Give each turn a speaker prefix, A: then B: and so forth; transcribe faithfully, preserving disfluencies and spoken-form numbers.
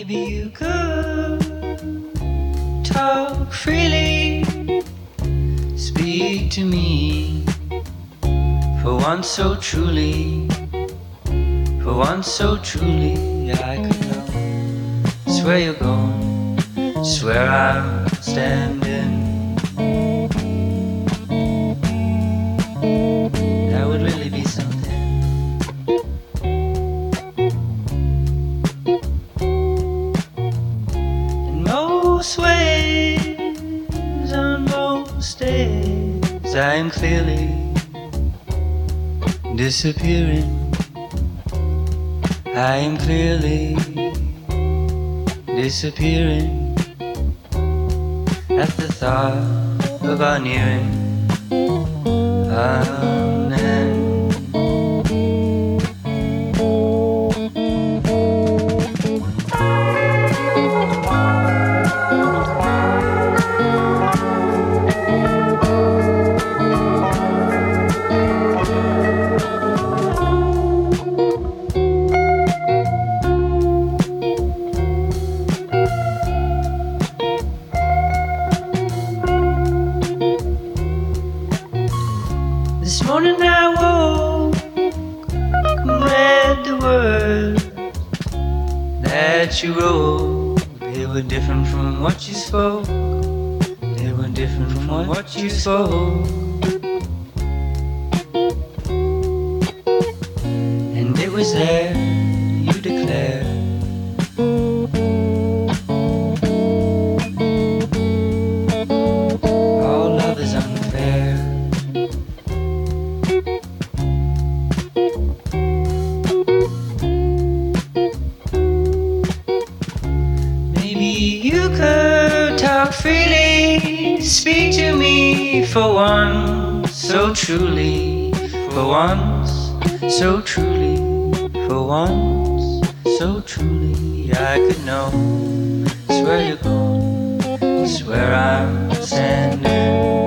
A: Maybe you could talk freely, speak to me for once so truly, for once so truly I could know. Swear you're gone, swear I'm standing. That would really be something. In most ways, on most days, I am clearly disappearing. I am clearly disappearing at the thought of our nearing an end. This morning I woke and read the words that you wrote. They were different from what you spoke. They were different from what you spoke. And it was there you declared all love is unfair. You could talk freely, speak to me for once so truly, for once so truly, for once so truly I could know. Swear you're gone, swear I'm standing.